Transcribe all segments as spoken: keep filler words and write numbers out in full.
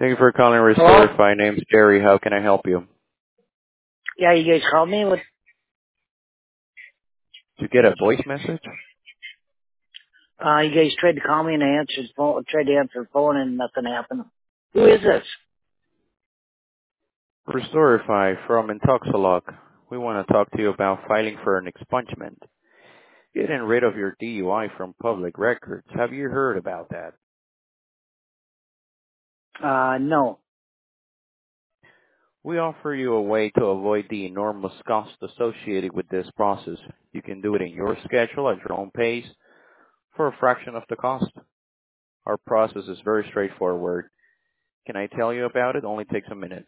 Thank you for calling Hello? Restore. My name's Jerry. How can I help you? Yeah, you guys called me? With, To get a voice message? uh, you guys tried to call me and I answered the phone, tried to answer the phone and nothing happened. Who is this? Restorify from Intoxilog. We want to talk to you about filing for an expungement. Getting rid of your D U I from public records. Have you heard about that? Uh, no. We offer you a way to avoid the enormous cost associated with this process. You can do it in your schedule at your own pace for a fraction of the cost. Our process is very straightforward. Can I tell you about it? Only takes a minute.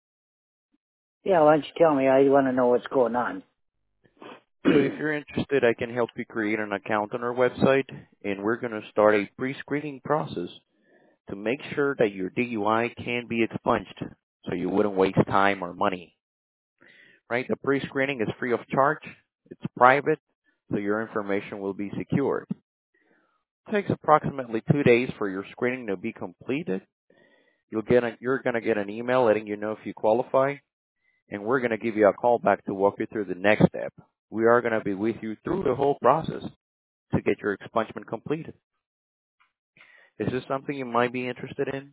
Yeah, why don't you tell me? I want to know what's going on. So if you're interested, I can help you create an account on our website, and we're going to start a pre-screening process to make sure that your D U I can be expunged so you wouldn't waste time or money. Right? The pre-screening is free of charge. It's private, so your information will be secured. It takes approximately two days for your screening to be completed. You'll get a, you're going to get an email letting you know if you qualify, and we're going to give you a call back to walk you through the next step. We are going to be with you through the whole process to get your expungement completed. Is this something you might be interested in?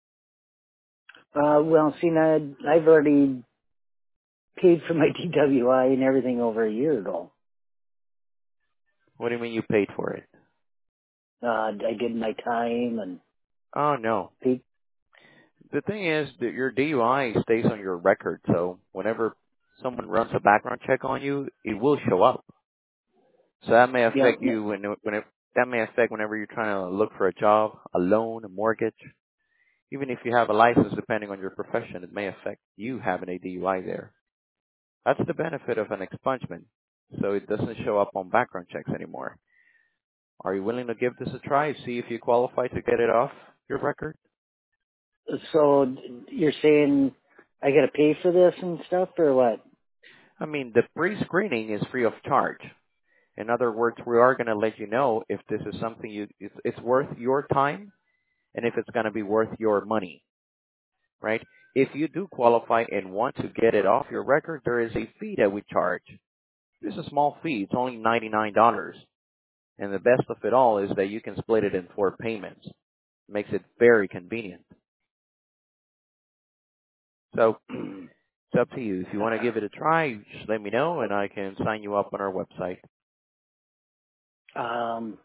Uh, well, see, now, I've already paid for my D W I and everything over a year ago. What do you mean you paid for it? Uh, I did my time and Oh, no. paid. The thing is that your D U I stays on your record, so whenever someone runs a background check on you, it will show up. So that may Yeah, affect you when, when it, that may affect whenever you're trying to look for a job, a loan, a mortgage. Even if you have a license, depending on your profession, it may affect you having a D U I there. That's the benefit of an expungement, so it doesn't show up on background checks anymore. Are you willing to give this a try, see if you qualify to get it off your record? so you're saying I got to pay for this and stuff or what? I mean, the pre-screening is free of charge. In other words, we are going to let you know if this is something you it's, it's worth your time and if it's going to be worth your money, right? If you do qualify and want to get it off your record, there is a fee that we charge. It's a small fee. It's only ninety-nine dollars. And the best of it all is that you can split it in four payments. Makes it very convenient. So it's up to you. If you want to give it a try, just let me know and I can sign you up on our website. um,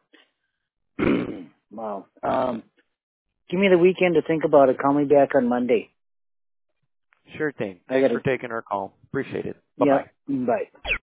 wow. Um, give me the weekend to think about it. Call me back on Monday. Sure thing. I Thanks got to, for taking our call. Appreciate it. Bye-bye. yep, bye.